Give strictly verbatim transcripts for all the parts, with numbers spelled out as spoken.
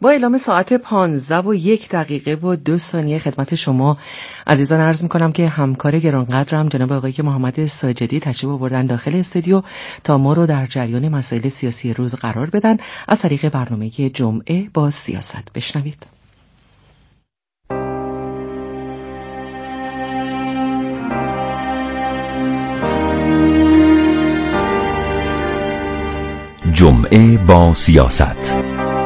با اعلام ساعت پانزده و یک دقیقه و دو ثانیه خدمت شما عزیزان عرض میکنم که همکار گرانقدرم جناب آقای محمد ساجدی تشریف آوردن داخل استودیو تا ما رو در جریان مسائل سیاسی روز قرار بدن از طریق برنامه جمعه با سیاست. بشنوید. جمعه با سیاست.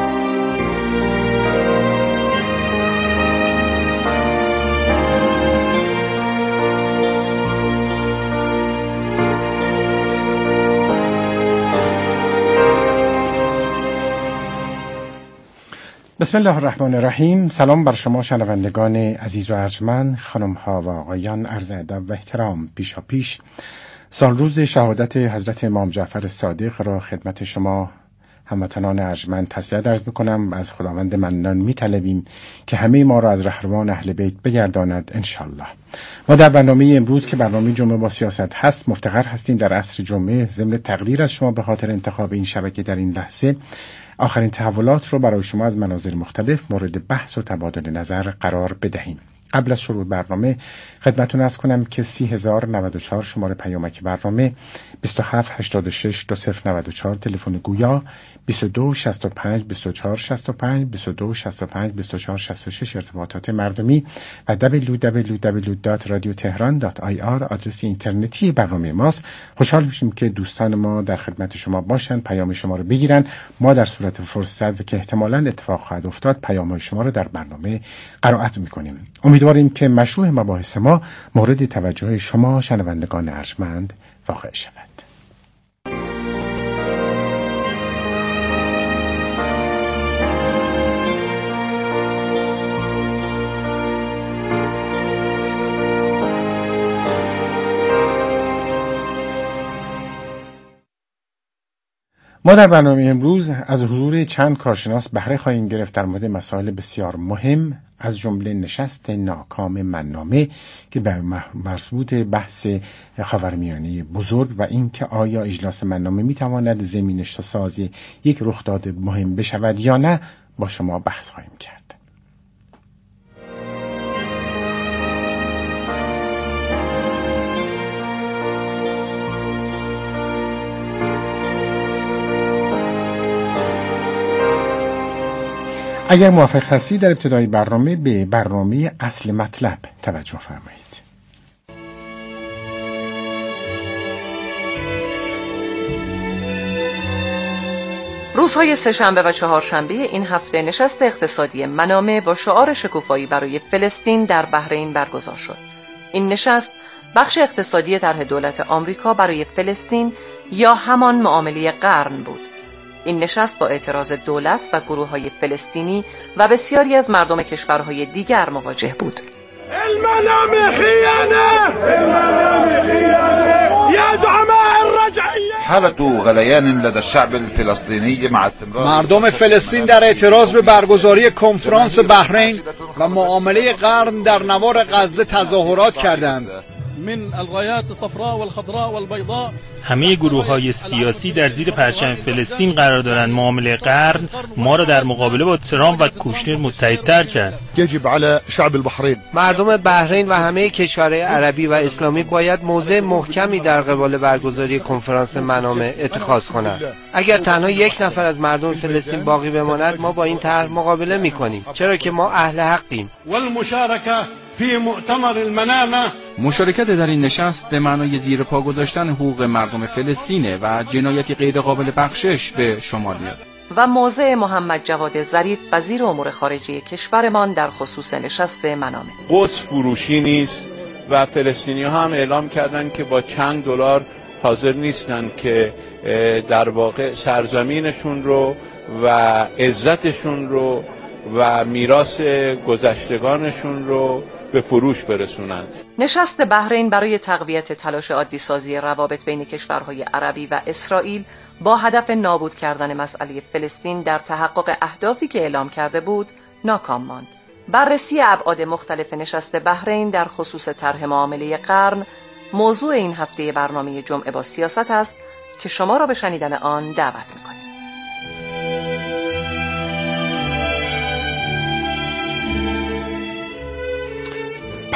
بسم الله الرحمن الرحیم. سلام بر شما شنوندگان عزیز و ارجمند، خانم ها و آقایان، عرض ادب و احترام پیشا پیش. سال روز شهادت حضرت امام جعفر صادق را خدمت شما هموطنان ارجمند تسلیت عرض میکنم. از خداوند منان میطلبیم که همه ما را از رهروان اهل بیت بگرداند انشالله. ما در برنامه امروز که برنامه جمعه با سیاست هست مفتخر هستیم در عصر جمعه ضمن تقدیر از شما به خاطر انتخاب این شبکه در این لحظه آخرین تحولات رو برای شما از مناظر مختلف مورد بحث و تبادل نظر قرار بدهیم. قبل از شروع برنامه خدمتتون عرض کنم که سی هزار و نود و چهار شماره پیامک برنامه، بیست و هفت هشتاد و شش دو صفر نود و چهار تلفن گویا، بیست و دو شصت و پنج بیست و چهار شصت و پنج بیست و دو شصت و پنج بیست و چهار شصت و شش ارتباطات مردمی و دبلیو دبلیو دبلیو دات رادیو تهران دات آی آر آدرس اینترنتی برنامه ماست. خوشحال میشیم که دوستان ما در خدمت شما باشن، پیام شما رو بگیرن. ما در صورت فرصت و که احتمالاً اتفاق خواهد افتاد پیام‌های شما رو در برنامه قرائت می‌کنیم. امیدواریم که مشروع مباحث ما مورد توجه شما شنوندگان ارجمند واقع شود. ما در برنامه امروز از حضور چند کارشناس بهره خواهیم گرفت در مورد مسائل بسیار مهم، از جمله نشست ناکام منامه که به مربوط بحث خاورمیانه بزرگ و اینکه آیا اجلاس منامه میتواند زمینش سازی یک رخداد مهم بشود یا نه با شما بحث خواهیم کرد. اگر موافق هستی در ابتدای برنامه به برنامه اصل مطلب توجه فرمایید. روزهای سه‌شنبه و چهارشنبه این هفته نشست اقتصادی منامه با شعار شکوفایی برای فلسطین در بحرین برگزار شد. این نشست بخش اقتصادی طرح دولت آمریکا برای فلسطین یا همان معامله قرن بود. این نشست با اعتراض دولت و گروه‌های فلسطینی و بسیاری از مردم کشورهای دیگر مواجه بود. المنام خیانه المنام خیانه یا زعماء الرجعیه. حالة غلیان لدى الشعب الفلسطینی مع استمرار مردم فلسطین در اعتراض به برگزاری کنفرانس بحرین و معامله قرن در نوار غزه تظاهرات کردند. من الغایات الصفراء والخضراء والبيضاء. همه گروه‌های سیاسی در زیر پرچم فلسطین قرار دارند. معامله قرن ما را در مقابله با ترامپ و کوشنر متحدتر کرد. یجب علی شعب البحرین. مردم بحرین و همه کشورهای عربی و اسلامی باید موضع محکمی در قبال برگزاری کنفرانس منامه اتخاذ کنند. اگر تنها یک نفر از مردم فلسطین باقی بماند ما با این طرح مقابله می‌کنیم، چرا که ما اهل حقیم. والمشارکه فی مؤتمر المنامه. مشارکت در این نشست به معنای زیر پا گذاشتن حقوق مردم فلسطینه و جنایتی غیر قابل بخشش به شمار میاد. و موضع محمد جواد ظریف وزیر امور خارجه کشورمان در خصوص نشست منامه. قدس فروشی نیست و فلسطینی‌ها هم اعلام کردن که با چند دلار حاضر نیستن که در واقع سرزمینشون رو و عزتشون رو و میراث گذشتگانشون رو به فروش برسونند. نشست بحرین برای تقویت تلاش عادی سازی روابط بین کشورهای عربی و اسرائیل با هدف نابود کردن مسئله فلسطین در تحقق اهدافی که اعلام کرده بود ناکام ماند. بررسی ابعاد مختلف نشست بحرین در خصوص طرح معامله قرن موضوع این هفته برنامه جمعه با سیاست است که شما را به شنیدن آن دعوت می‌کنیم.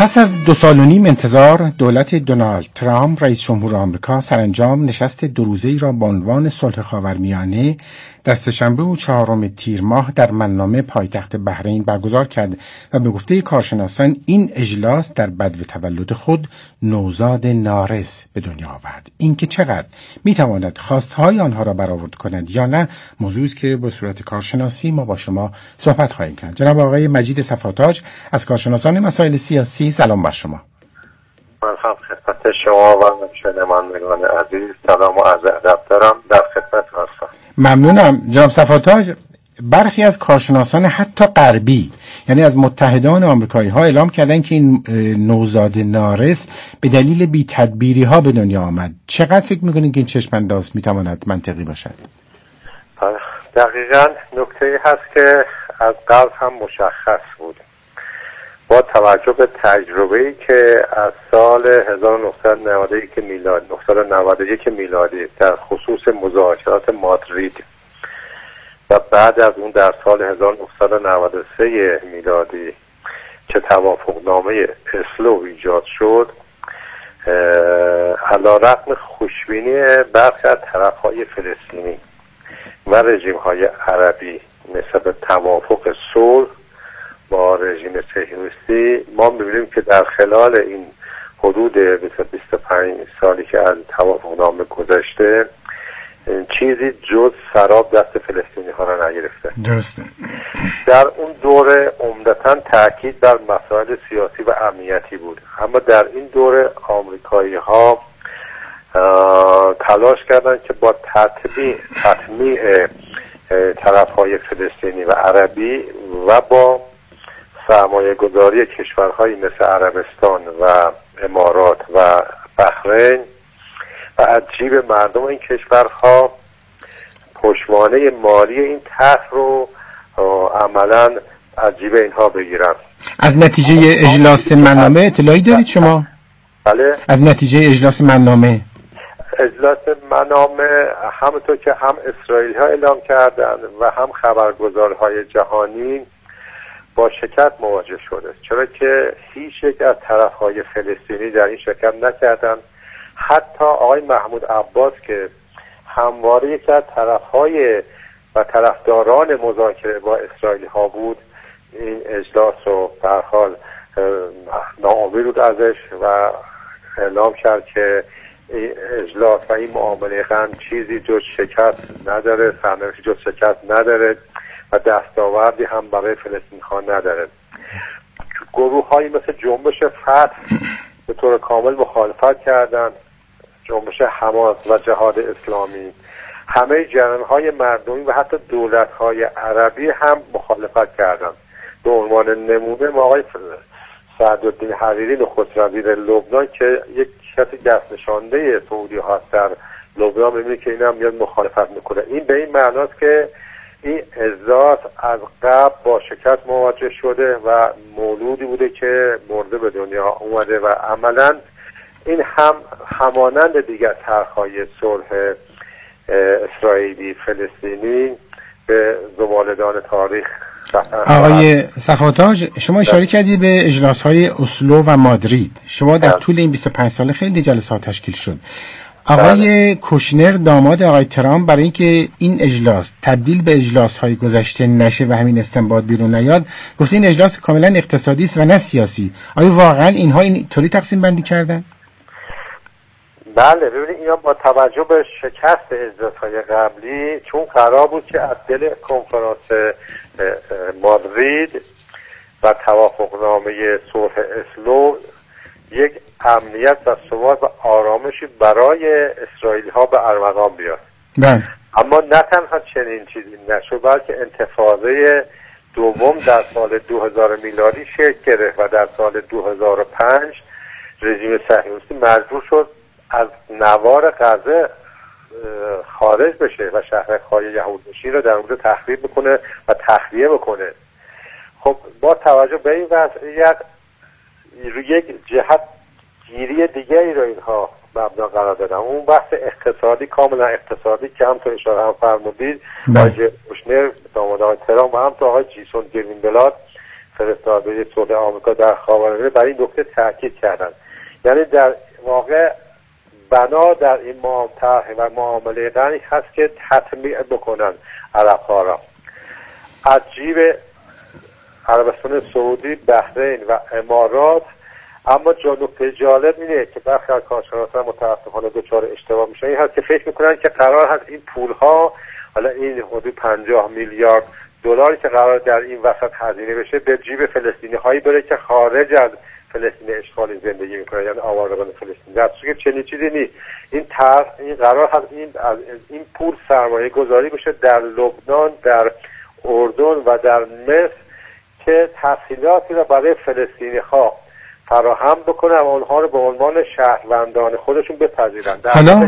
پس از دو سال و نیم انتظار، دولت دونالد ترامپ رئیس جمهور آمریکا سرانجام نشست دو روزه‌ای را با عنوان صلح خاورمیانه در سه‌شنبه و چهارم تیر ماه در منامه پایتخت بحرین برگزار کرد و به گفته کارشناسان این اجلاس در بدو تولد خود نوزاد نارس به دنیا آورد. اینکه چقدر میتواند خواستهای آنها را برآورد کند یا نه، موضوعی است که به صورت کارشناسی ما با شما صحبت خواهیم کرد. جناب آقای مجید صفاتاج از کارشناسان مسائل سیاسی، سلام بر شما. من هم خدمت شما و شنوندگان عزیز سلام و عرض ادب دارم. در خدمت هستم. ممنونم جناب صفاتاج. برخی از کارشناسان حتی غربی، یعنی از متحدان آمریکایی ها، اعلام کردن که این نوزاد نارس به دلیل بی تدبیری ها به دنیا آمد. چقدر فکر میکنید که این چشم انداز میتواند منطقی باشد؟ دقیقاً نکته هست که از قبل هم مشخص بود. با توجه به تجربه‌ای که از سال هزار و نهصد و نود و یک میلادی نهصد و نود و یک میلادی در خصوص مذاکرات مادرید و بعد از اون در سال هزار و نهصد و نود و سه میلادی که توافقنامه اسلو ایجاد شد، علی‌رغم خوشبینی برخی از طرف‌های فلسطینی و رژیم‌های عربی نسبت به توافق صلح با رژیم صهیونیستی، ما می‌بینیم که در خلال این حدود بیست و پنج سالی که از توافقنامه گذشته چیزی جز سراب دست فلسطینی ها را نگرفته. درسته. در اون دوره عمدتاً تاکید بر مسائل سیاسی و امنیتی بود، اما در این دوره آمریکایی ها تلاش کردند که با تطمیع تطمیع طرف های فلسطینی و عربی و با سرمایه گذاری کشورهایی مثل عربستان و امارات و بحرین و از جیب مردم این کشورها پشتوانه مالی این طرح رو عملاً از جیب اینها بگیرن. از نتیجه اجلاس منامه اطلاعی دارید شما؟ بله. از نتیجه اجلاس منامه اجلاس منامه همونطور که هم اسرائیل ها اعلام کردن و هم خبرگزارهای جهانی با شکست مواجه شده، چرا که هیچ یک از طرفهای فلسطینی در این شرکت نکردن. حتی آقای محمود عباس که همواره یکی از طرفهای و طرفداران مذاکره با اسرائیل ها بود، این اجلاس رو به هر حال ناامید بود ازش و اعلام کرد که این اجلاس و این معامله غم چیزی جز شکست نداره، سرنوشتی جز شکست نداره و دستاوردی هم برای فلسطین ها نداره. گروه هایی مثل جنبش فتح به طور کامل مخالفت کردن، جنبش حماس و جهاد اسلامی، همه جریان های مردمی و حتی دولت های عربی هم مخالفت کردند. به عنوان نمونه ما آقای سعدالدین حریری نخست وزیر لبنان که یک کسی دست نشانده سعودی هاست در لبنان، می‌بینید که این هم میاد مخالفت میکنه. این به این معناست که این اجلاس از قبل با شکست مواجه شده و مولودی بوده که مرده به دنیا اومده و عملاً این هم همانند دیگر طرح‌های صلح اسرائیلی فلسطینی به زبالدان تاریخ. آقای صفاتاج، شما اشاره کردید به اجلاس‌های اسلو و مادرید. شما در طول این بیست و پنج سال خیلی جلسات تشکیل شد. آقای کوشنر داماد آقای ترامپ برای اینکه این اجلاس تبدیل به اجلاس‌های گذشته نشه و همین استنباط بیرون نیاد، گفت این اجلاس کاملا اقتصادی است و نه سیاسی. آیا واقعا اینها اینطوری تقسیم بندی کردن؟ بله، ببینید اینا با توجه به شکست اجلاس‌های قبلی، چون قرار بود که از دل کنفرانس مادرید و توافقنامه صلح اسلو یک امنیت و ثبات و آرامشی برای اسرائیلی ها به ارمغان بیاد. بله. اما نه تنها چنین چیزی نشد، بلکه انتفاضه دوم در سال دو هزار میلادی شکل گرفت و در سال دو هزار و پنج رژیم صهیونیستی مجبور شد از نوار غزه خارج بشه و شهرهای یهودنشین رو در اونجا تخریب بکنه و تخلیه بکنه. خب با توجه به این وضعیت روی یک جهت گیری دیگری رو اینها مبنا قرار دادن، اون بحث اقتصادی، کاملا اقتصادی که هم تو اشاره هم فرمودید آقای کوشنر داماد آقای ترامپ و هم تو آقای جیسون گرینبلاد فرستاده صلح آمریکا در خاورمیانه برای این نکته تاکید کردند. یعنی در واقع بنا در این طرح و معامله قرن هست که تطمیع بکنن عرب‌ها را از جیب عربستان سعودی، بحرین و امارات. اما جا نکته جالب اینه که برخی از کارشناسان متاسفانه دچار اشتباه میشن، این هست که فکر میکنن که قرار هست این پولها، حالا این حدود پنجاه میلیارد دلاری که قرار در این وسط هزینه بشه، به جیب فلسطینی هایی بره که خارج از فلسطین اشغالی زندگی میکنن، یعنی آوارگان فلسطینی. در صورتی که چنین چیزی نیست. این طرح این قرار هست این از این پول سرمایه گذاری بشه در لبنان، در اردن و در مصر که تسهیلاتی را برای فلسطینی ها فراهم بکنه و اونها رو به عنوان شهروندان خودشون بپذیرن. حالا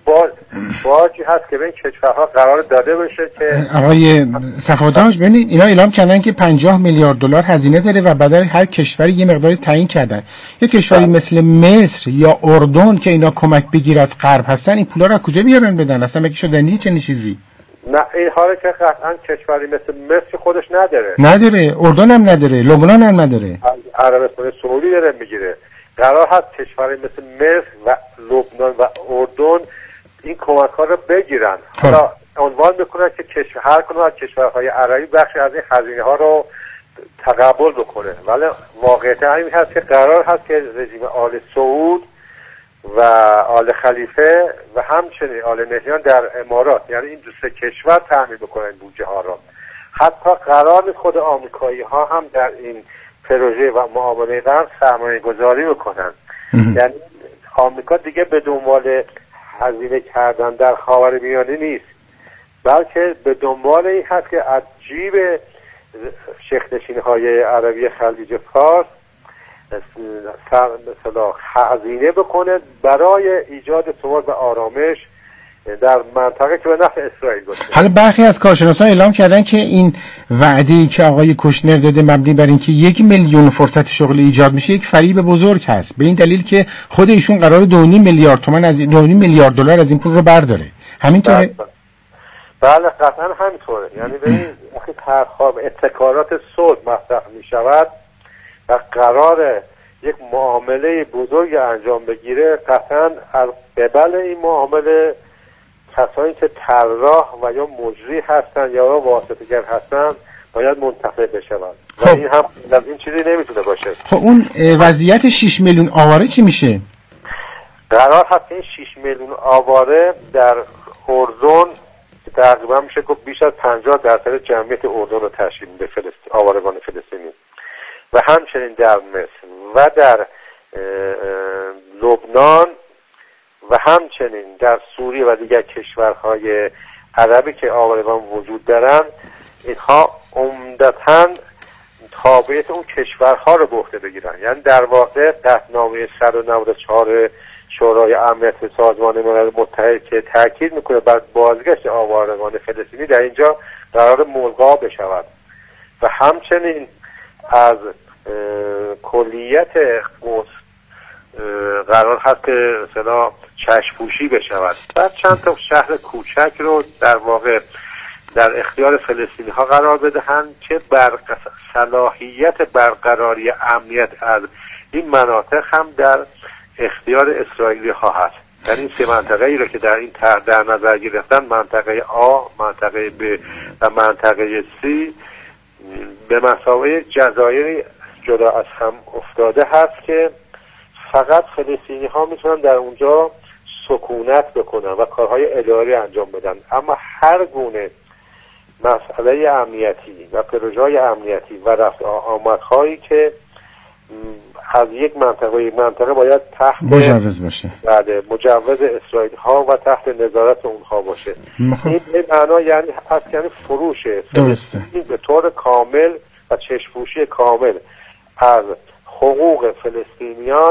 باجی هست که به این کشورها قرار داده بشه که آقای صفاداش ببینید اینا اعلام کردن که پنجاه میلیارد دلار هزینه داره و بدل هر کشوری یه مقداری تعیین کردن. یه کشوری مثل مصر یا اردن که اینا کمک بگیر از غرب هستن، این پولا رو از کجا بیارن بدن؟ اصلا مگه شدنی چنین چیزی؟ نه، این حالا که قطعا کشوری مثل مصر خودش نداره نداره اردن هم نداره، لبنان هم نداره، عربستان سعودی داره میگیره. قرار هست کشوری مثل مصر و لبنان و اردن این کمک ها رو بگیرن. حالا عنوان میکنن که کشور هر کدوم از کشورهای عربی بخشی از این هزینه ها رو تقبل بکنه، ولی واقعیت همین هست که قرار هست که رژیم آل سعود و آل خلیفه و همچنین آل نهیان در امارات، یعنی این دو سه کشور تامین بکنن بودجه ها را. حتی قرار نیست خود آمریکایی ها هم در این پروژه و معامله قرن سرمایه گذاری بکنن. یعنی آمریکا دیگه به دنبال هزینه کردن در خاورمیانه نیست، بلکه به دنبال این هست که از جیب شیخ‌نشین های عربی خلیج فارس مثلا هزینه بکنه برای ایجاد ثبات و آرامش در منطقه که به نفع اسرائیل باشه. حالا برخی از کارشناسان اعلام کردن که این وعده‌ای که آقای کوشنر داده مبنی بر اینکه یک میلیون فرصت شغل ایجاد میشه یک فریب بزرگ هست، به این دلیل که خود ایشون قرار دو و نیم میلیارد تومان از دو و نیم میلیارد دلار از این پول رو برداره. همینطوره؟ بله قطعا همینطوره. یعنی به این وقتی طرح‌ها ابتکارات صلح مطرح میشود و قرار یک معامله بزرگ انجام بگیره، قطعا از قبل این معامله کسانی که طراح و یا مجری هستن یا واسطه‌گر هستن باید منتفع بشوند و این هم از این چیزی نمیتونه باشه. خب اون وضعیت شش میلیون آواره چی میشه؟ قرار هست این شش میلیون آواره در اردن تقریبا میشه گفت بیش از پنجاه درصد جمعیت اردن رو تشکیل میده، فلسطین آوارگان فلسطینی، و همچنین در مصر و در لبنان و همچنین در سوریه و دیگر کشورهای عربی که آوارگان وجود دارن. اینها عمدتاً تابعیت اون کشورها رو به عهده بگیرن. یعنی در واقع قطعنامه صد و نود و چهار شورای امنیت سازمان ملل متحد که تاکید میکنه بر بازگشت آوارگان فلسطینی در اینجا قرار ملغا بشود و همچنین از کلیت قدس قرار هست که مثلا چشم‌پوشی بشود. بعد چند تا شهر کوچک رو در واقع در اختیار فلسطینی ها قرار بدهند که بر صلاحیت برقراری امنیت از این مناطق هم در اختیار اسرائیلی ها هست. یعنی این سه منطقه ای رو که در این طرح در نظر گرفتن، منطقه آ، منطقه ب و منطقه سی، به مثابه جزایری جدا از هم افتاده هست که فقط فلسطینی ها میتونن در اونجا سکونت بکنن و کارهای اداری انجام بدن، اما هر گونه مسئله امنیتی و پروژه‌های امنیتی و رفت آمدهایی که از یک منطقه و یک منطقه باید تحت مجوز باشه، بله مجوز اسرائیل ها و تحت نظارت اونها باشه. مخ... این به معنا یعنی از یعنی فروشه درسته به طور کامل و چشم‌پوشی کامل از حقوق فلسطینیان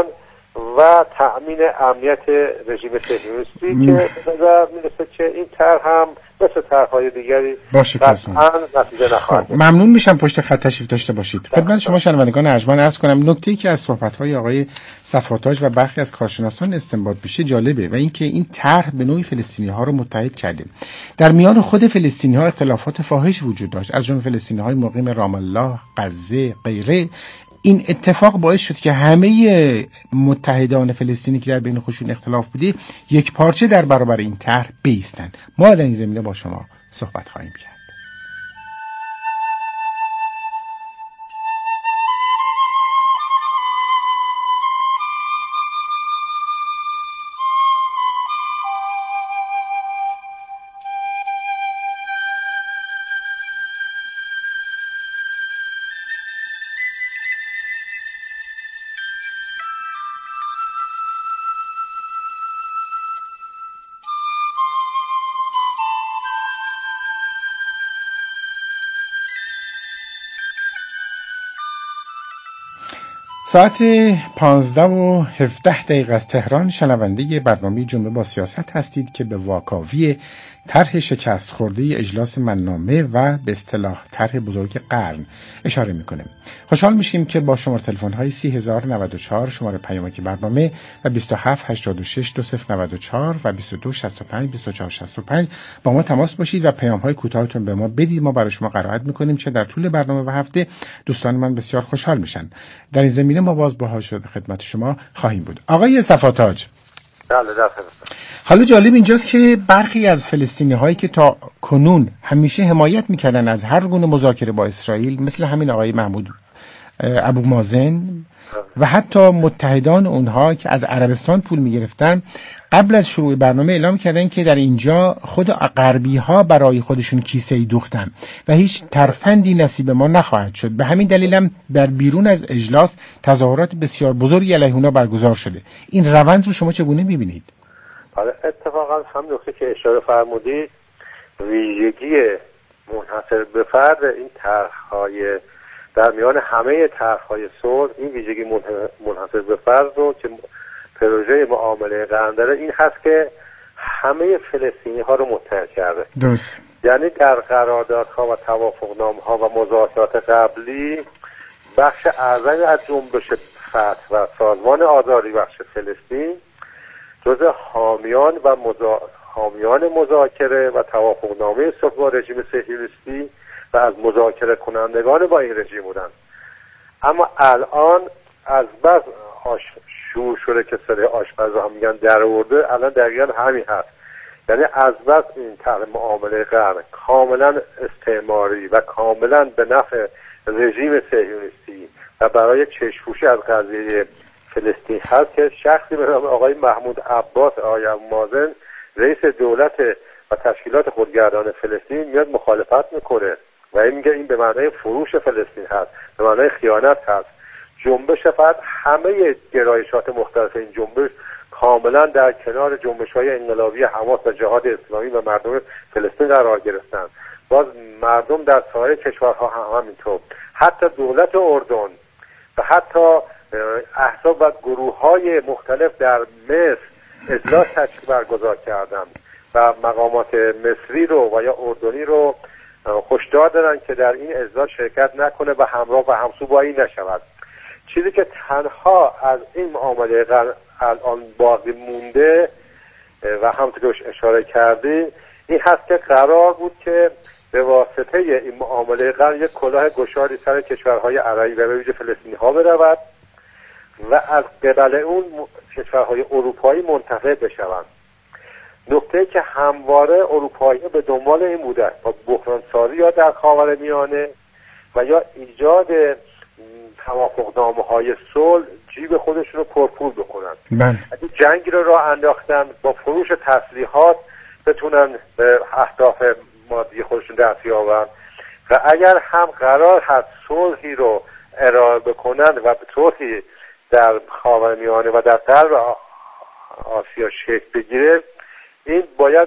و تأمین امنیت رژیم صهیونیستی که به نظر میرسه که این طرح هم مثل طرح‌های دیگری باشه قطعاً نتیجه نخواهد. ممنون میشم پشت خط تشریف داشته باشید. خدمت شما شنوندگان ارجمند عرض کنم نکته‌ای که از صحبت‌های آقای صفاتاج و برخی از کارشناسان استنباط میشه جالبه و اینکه این طرح به نوعی فلسطینی‌ها رو متحد کرده. در میان خود فلسطینی‌ها اختلافات فاحش وجود داشت، از جمله فلسطینی‌های مقیم رام الله، غزه، غیره. این اتفاق باعث شد که همه متحدان فلسطینی که در بین خودشون اختلاف بوده یک پارچه در برابر این طرح بایستند. ما در این زمینه با شما صحبت خواهیم کرد. ساعت پانزده و هفده دقیقه از تهران شنونده برنامه جمعه با سیاست هستید که به واکاوی طرح شکست خورده اجلاس منامه و به اصطلاح طرح بزرگ قرن اشاره میکنه. خوشحال میشیم که با شماره تلفن های سی هزار و نود و چهار شماره پیامک برنامه و بیست و هفت هشتاد و شش دو صفر نود و چهار و بیست و دو شصت و پنج بیست و چهار شصت و پنج با ما تماس باشید و پیام های کوتاهتون به ما بدید. ما برای شما قرائت میکنیم چه در طول برنامه و هفته. دوستان من بسیار خوشحال میشن. در این زمینه ما باز باها شده خدمت شما خواهیم بود. آقای صفاتاج، حالا جالب اینجاست که برخی از فلسطینی هایی که تا کنون همیشه حمایت میکردن از هر گونه مذاکره با اسرائیل، مثل همین آقای محمود ابو مازن و حتی متحدان اونها که از عربستان پول میگرفتن، قبل از شروع برنامه اعلام کردن که در اینجا خود غربی ها برای خودشون کیسه ای دوختن و هیچ ترفندی نصیب ما نخواهد شد. به همین دلیل هم در بیرون از اجلاس تظاهرات بسیار بزرگی علیه اونا برگزار شده. این روند رو شما چگونه میبینید؟ آره، اتفاقا هم نکته که اشاره فرمودید ویژگی منحصر به فرد این طرح‌های در میان همه طرح‌های صلح، این ویژگی منحصر به فرد رو که پروژه معامله قرن داره این هست که همه فلسطینی ها رو متحد کرده. درست. یعنی در قراردادها و توافقنامه‌ها و مذاکرات قبلی بخش اعظمی از جنبش فتح و سازمان آزادی بخش فلسطین جزء حامیان و مزا... حامیان مذاکره و توافقنامه صلح با رژیم صهیونیستی و از مذاکره کنندگان با این رژیم بودند. اما الان از بس آش... شور شده که سر آشپزها هم میگن در آورده، الان دقیقا همین هست. یعنی از بس این طرح معامله قرن کاملا استعماری و کاملا به نفع رژیم صهیونیستی و برای چشم‌پوشی از قضیه فلسطین هست که شخصی به نام آقای محمود عباس آقای مازن رئیس دولت و تشکیلات خودگردان فلسطین میاد مخالفت میکنه و این میگه این به معنای فروش فلسطین هست، به معنای خیانت هست. جنبش فقط همه گرایشات مختلف این جنبش کاملا در کنار جنبش‌های انقلابی حماس و جهاد اسلامی و مردم فلسطین قرار گرفتن. باز مردم در سایر کشورها هم همینطور، حتی دولت اردن و حتی احزاب و گروه‌های مختلف در مصر اجلاس تشکیل برگزار کردند و مقامات مصری رو و یا اردنی رو هشدار دادن که در این اجلاس شرکت نکنه و همراه و همسو با این نشود. چیزی که تنها از این معامله الان باقی مونده و همونطور که اشاره کردی این هست که قرار بود که به واسطه این معامله قرن یک کلاه گشادی سر کشورهای عربی و به ویژه فلسطینی ها برود و از قبل اون کشورهای اروپایی منتفع بشوند. نکته که همواره اروپایی به دنبال این بوده با بحرانسازی یا در خاورمیانه و یا ایجاد توافقنامه های صلح جیب خودشون رو پرپول بکنن. اگه جنگی رو راه انداختن با فروش تسلیحات بتونن به اهداف مادی خودشون دست یابن و اگر هم قرار هست صلحی رو ارائه بکنن و به صلحی در خاورمیانه و در غرب آسیا شکل بگیره، این باید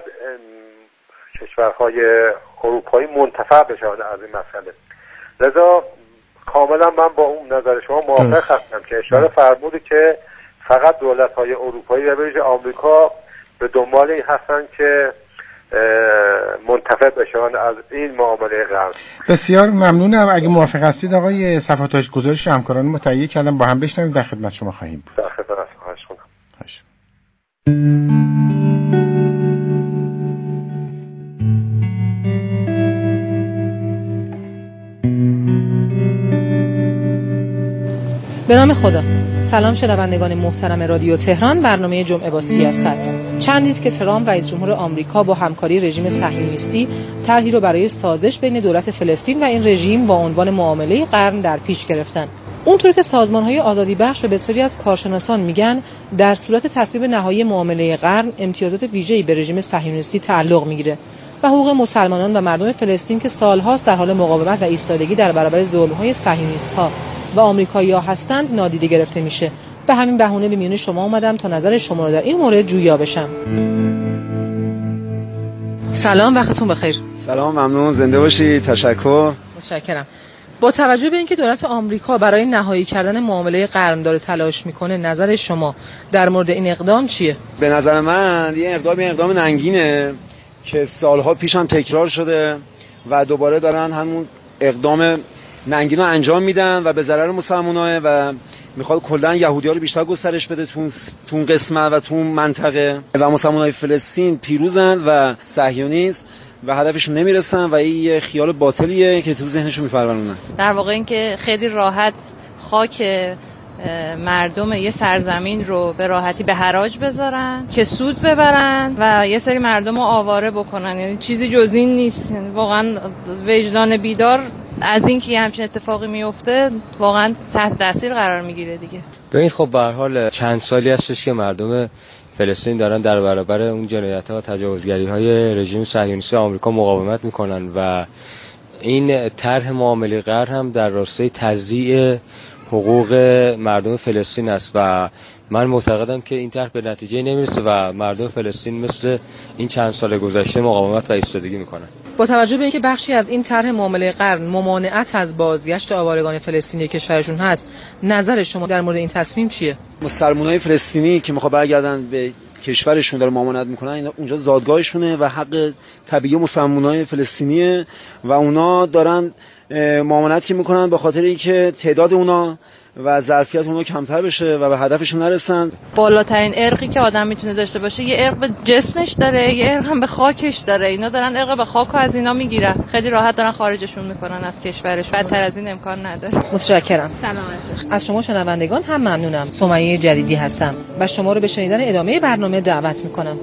کشورهای اروپایی منتفع بشن از این مسئله. لذا کاملا من با اون نظر شما موافق هستم که اشاره فرموده که فقط دولت‌های اروپایی و به ویژه آمریکا به دنبال این هستن که منتفع بشن از این معامله قرن. بسیار ممنونم. اگه موافق هستید آقای صفاتاش گزارش همکاران ما تهیه کردم، با هم بشنویم، در خدمت شما خواهیم بود. در خدمت هستم. خواهش می‌کنم. خواهش. به نام خدا. سلام شنوندگان محترم رادیو تهران، برنامه جمعه با سیاست. چندی است که ترامپ رئیس جمهور آمریکا با همکاری رژیم صهیونیستی طرحی رو برای سازش بین دولت فلسطین و این رژیم با عنوان معامله قرن در پیش گرفتن. اونطور که سازمان‌های آزادی بخش و بسیاری از کارشناسان میگن، در صورت تصویب نهایی معامله قرن امتیازات ویژه‌ای به رژیم صهیونیستی تعلق میگیره و حقوق مسلمانان و مردم فلسطین که سالهاست در حال مقاومت و ایستادگی در برابر ظلم‌های صهیونیست‌ها و آمریکایی‌ها هستند نادیده گرفته میشه. به همین بهونه به میون شما اومدم تا نظر شما رو در این مورد جویا بشم. سلام، وقتتون بخیر. سلام، ممنون، زنده باشید. تشکر. متشکرم. با توجه به اینکه دولت آمریکا برای نهایی کردن معامله قرن داره تلاش میکنه، نظر شما در مورد این اقدام چیه؟ به نظر من یه اقدام یه اقدام ننگینه که سالها پیش هم تکرار شده و دوباره دارن همون اقدام ننگین رو انجام میدن و به ضرر مسلمان‌ها و میخواد کلا یهودی‌ها رو بیشتر گسترش بده تو اون قسمت و تو اون منطقه و مسلمان‌های فلسطین پیروزن و صهیونیست و هدفشون نمیرسن و این یه خیال باطلیه که تو ذهنشون میپرورونن. در واقع این که خیلی راحت خاک مردم یه سرزمین رو به راحتی به حراج بذارن که سود ببرن و یه سری مردم رو آواره بکنن، یعنی چیزی جز این نیست. یعنی واقعا وجدان بیدار از این که همچین اتفاقی میفته واقعا تحت تاثیر قرار میگیره دیگه. ببینید خب به هر حال چند سالی هستش که مردم فلسطین دارن در برابر اون جنایت‌ها و تجاوزگری‌های رژیم صهیونیستی آمریکا مقاومت میکنن و این طرح معامله قرن هم در راستای تضییع حقوق مردم فلسطین است و من معتقدم که این طرح به نتیجه نمیرسه و مردم فلسطین مثل این چند سال گذشته مقاومت و ایستادگی میکنن. با توجه به اینکه بخشی از این طرح معامله قرن ممانعت از بازگشت آوارگان فلسطینی کشورشون هست، نظر شما در مورد این تصمیم چیه؟ مسلمانای فلسطینی که میخواد برگردن به کشورشون داره ممانعت میکنن، اینا اونجا زادگاهشونه و حق طبیعی مسلمانای فلسطینیه و اونا دارن ممانعت که میکنن به خاطر اینکه تعداد اونا و ظرفیت اونا کمتر بشه و به هدفشون نرسن. بالاترین ارقی که آدم میتونه داشته باشه یه ارق به جسمش داره، یه ارق هم به خاکش داره. اینا دارن ارق به خاک از اینا میگیرن، خیلی راحت دارن خارجشون میکنن از کشورش. بدتر از این امکان نداره. متشکرم. سلامت. از شما شنوندگان هم ممنونم. سمیه جدیدی هستم و شما رو به شنیدن ادامه برنامه دعوت میکنم.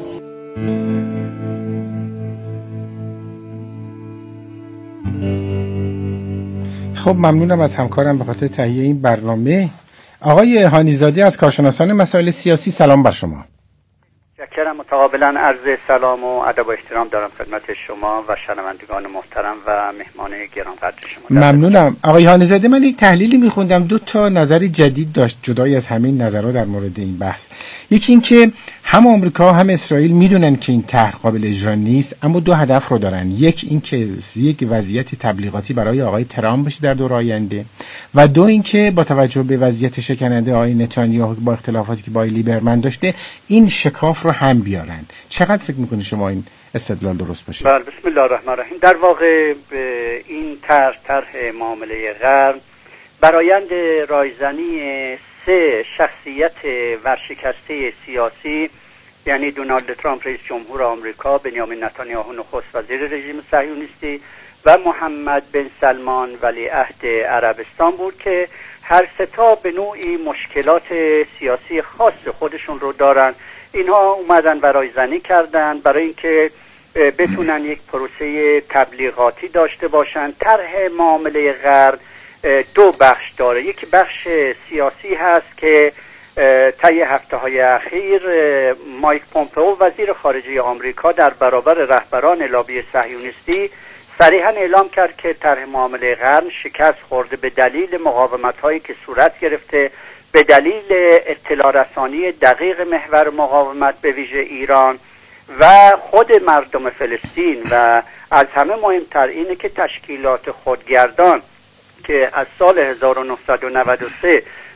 خب ممنونم از همکارم به خاطر تهیه این برنامه. آقای هانیزاده از کارشناسان مسائل سیاسی، سلام بر شما. متشکرم. متقابلا عرض سلام و ادب و احترام دارم خدمت شما و شنوندگان محترم و مهمان گرانقدر شما. ممنونم. آقای هانیزاده، من یک تحلیلی میخوندم، دو تا نظر جدید داشت جدای از همین نظرها در مورد این بحث. یکی این که هم آمریکا هم اسرائیل میدونن که این طرح قابل اجرا نیست، اما دو هدف رو دارن. یک این که یک وضعیت تبلیغاتی برای آقای ترامپ بشه در دور آینده و دو این که با توجه به وضعیت شکننده آقای نتانیاهو با اختلافاتی که با لیبرمن داشته این شکاف رو هم بیارن. چقدر فکر میکنید شما این استدلال درست باشه؟ بله، بسم الله الرحمن الرحیم. در واقع این طرح طرح معامله قرن برآیند رایزنی سه شخصیت ورشکسته سیاسی، یعنی دونالد ترامپ رئیس جمهور آمریکا، بنیامین نتانیاهو نخست وزیر رژیم صهیونیستی و محمد بن سلمان ولیعهد عربستان بود که هر سه تا به نوعی مشکلات سیاسی خاص خودشون رو دارن. اینها اومدن و رایزنی کردن برای اینکه بتونن یک پروسه تبلیغاتی داشته باشن. طرح معامله قرن دو بخش داره. یک بخش سیاسی هست که طی هفته‌های اخیر مایک پومپئو وزیر خارجه آمریکا در برابر رهبران لابی صهیونیستی صریحاً اعلام کرد که طرح معامله قرن شکست خورده به دلیل مقاومت‌هایی که صورت گرفته، به دلیل اطلاع رسانی دقیق محور مقاومت به ویژه ایران و خود مردم فلسطین و از همه مهمتر اینه که تشکیلات خودگردان که از سال هزار و نهصد و نود و سه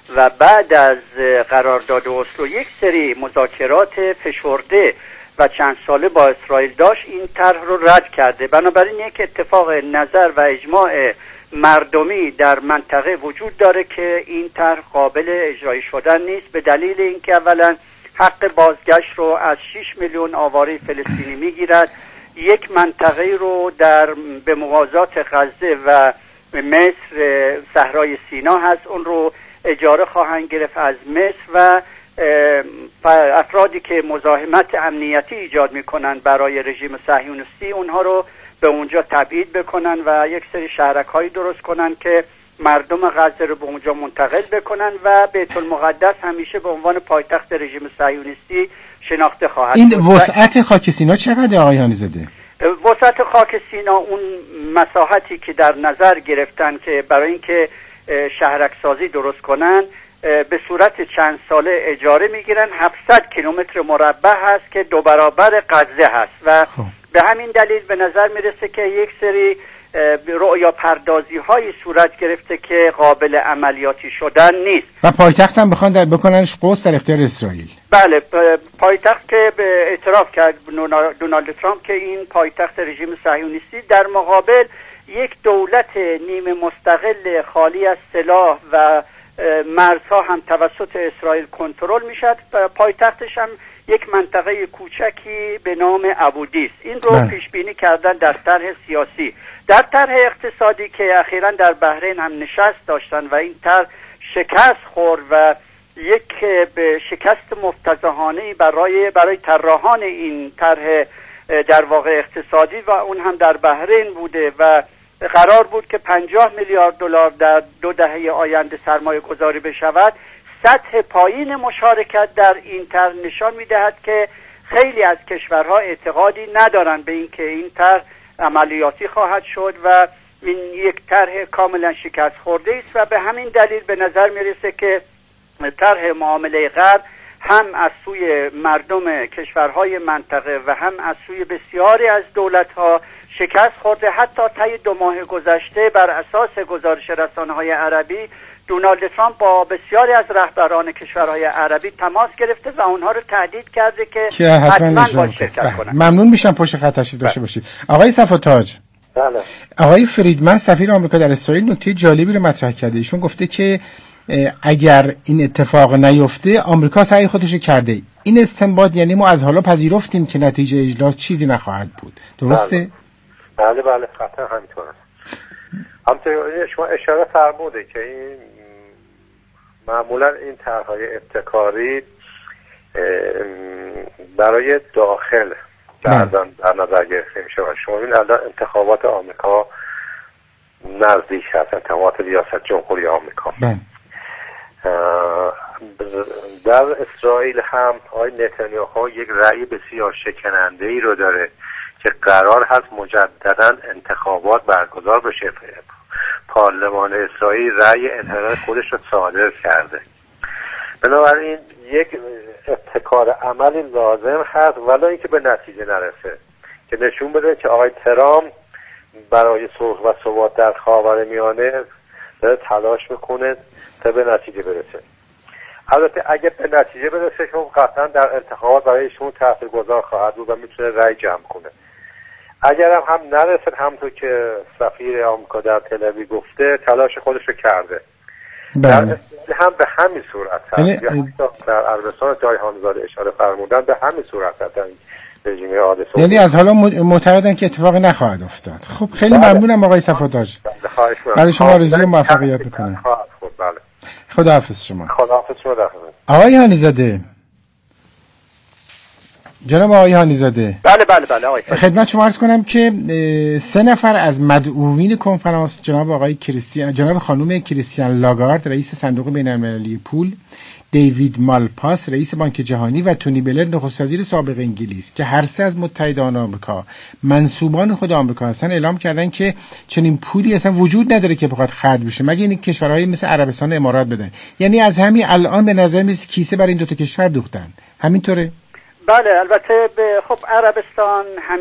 و بعد از قرارداد اسلو یک سری مذاکرات فشرده و چند ساله با اسرائیل داشت، این طرح رو رد کرده. بنابراین یک اتفاق نظر و اجماع مردمی در منطقه وجود داره که این طرح قابل اجرایی شدن نیست، به دلیل اینکه اولا حق بازگشت رو از شش میلیون آواره فلسطینی میگیرد، یک منطقه رو در به موازات غزه و مصر صحرای سینا هست، اون رو اجاره خواهند گرفت از مصر و افرادی که مزاحمت امنیتی ایجاد میکنن برای رژیم صهیونیستی اونها رو به اونجا تبعید بکنن و یک سری شهرک هایی درست کنن که مردم غزه رو به اونجا منتقل بکنن و بیت المقدس همیشه به عنوان پایتخت رژیم صهیونیستی شناخته خواهد این وسعت خاک سینا چقدر آقای هانیزاده؟ وسعت خاک سینا اون مساحتی که در نظر گرفتن که برای اینکه شهرک سازی درست کنن به صورت چند ساله اجاره میگیرن هفتصد کیلومتر مربع هست که دو برابر غزه هست و خب. به همین دلیل به نظر میرسه که یک سری رؤیا پردازی های صورت گرفته که قابل عملیاتی شدن نیست و پایتخت هم بخوان در بکننش قدس در اختیار اسرائیل. بله، پایتخت که به اعتراف کرد دونالد ترامپ که این پایتخت رژیم صهیونیستی در مقابل یک دولت نیمه مستقل خالی از سلاح و مرزها هم توسط اسرائیل کنترل میشد. پایتختش هم یک منطقه کوچکی به نام ابودیس. این رو پیش بینی کردن در طرح سیاسی. در طرح اقتصادی که اخیراً در بحرین هم نشست داشتن و این طرح شکست خورد و یک به شکست مفتضحانه‌ای برای برای طراحان این طرح در واقع اقتصادی و اون هم در بحرین بوده و قرار بود که پنجاه میلیارد دلار در دو دهه آینده سرمایه گذاری بشود. سطح پایین مشارکت در این طرح نشان می‌دهد که خیلی از کشورها اعتقادی ندارند به اینکه این طرح عملیاتی خواهد شد و این یک طرح کاملا شکست خورده است و به همین دلیل به نظر میرسه که طرح معامله غرب هم از سوی مردم کشورهای منطقه و هم از سوی بسیاری از دولت‌ها شکست خورده. حتی طی دو ماه گذشته بر اساس گزارش رسانه‌های عربی دونالد ترامپ با بسیاری از رهبران کشورهای عربی تماس گرفته و اونها رو تهدید کرده که, که حتما با شرکت کنند. ممنون میشم پشت خط تشریف داشته باشید. آقای صفاتاج. بله. آقای فریدمن سفیر آمریکا در اسرائیل نکته جالبی رو مطرح کرده. ایشون گفته که اگر این اتفاق نیفته آمریکا سعی خودش کرده. این استنباط یعنی ما از حالا پذیرفتیم که نتیجه اجلاس چیزی نخواهد بود. درسته؟ بله بله قطعا همینطور است. همونطور شما اشاره فرموده که این معمولا این طرح‌های ابتکاری برای داخل در نظر گرفته میشه و شما این الان انتخابات آمریکا نزدیک هست، انتخابات ریاست جمهوری آمریکا. در اسرائیل هم آقای نتانیاهو یک رأی بسیار شکننده ای رو داره که قرار هست مجددا انتخابات برگزار بشه. پارلمان اسرائیل رأی انحراف خودش رو صادر کرده. بنابراین یک ابتکار عملی لازم هست ولی اینکه به نتیجه نرسه که نشون بده که آقای ترامپ برای صلح و ثبات در خاورمیانه داره تلاش میکنه تا به نتیجه برسه. البته اگه به نتیجه برسه که قطعا در انتخابات برایشون تاثیرگذار خواهد بود و میتونه رأی جمع کنه. اگر هم, هم نرسه همونطور که سفیر آمریکا در تل آویو گفته تلاش خودش رو کرده. در هم به همین صورت هست در عربستان جای هانزاده اشاره فرمودن به همین صورت هست رژیم عادل. یعنی از حالا معتقدن که اتفاقی نخواهد افتاد. خب خیلی بله. ممنونم آقای صفاتاج. برای شما آرزوی موفقیت میکنم. بله. خداحافظ شما. خداحافظ شما. آقای هانیزاده. جناب آقای هانیزاده. بله بله بله آقای. خدمت شما عرض کنم که سه نفر از مدعوین کنفرانس جناب آقای کریستیان جناب خانم کریستیان لاگارد رئیس صندوق بین‌المللی پول، دیوید مالپاس رئیس بانک جهانی و تونی بلر نخست وزیر سابق انگلیس که هر سه از متحدان آمریکا منسوبان خود آمریکا هستن اعلام کردن که چنین پولی اصلا وجود نداره که بخواد خرج بشه مگه این کشورهای مثل عربستان و امارات بدن. یعنی از همین الان به نظر میاد کیسه برای این دو تا کشور دوختن. همینطوره؟ بله البته خب عربستان هم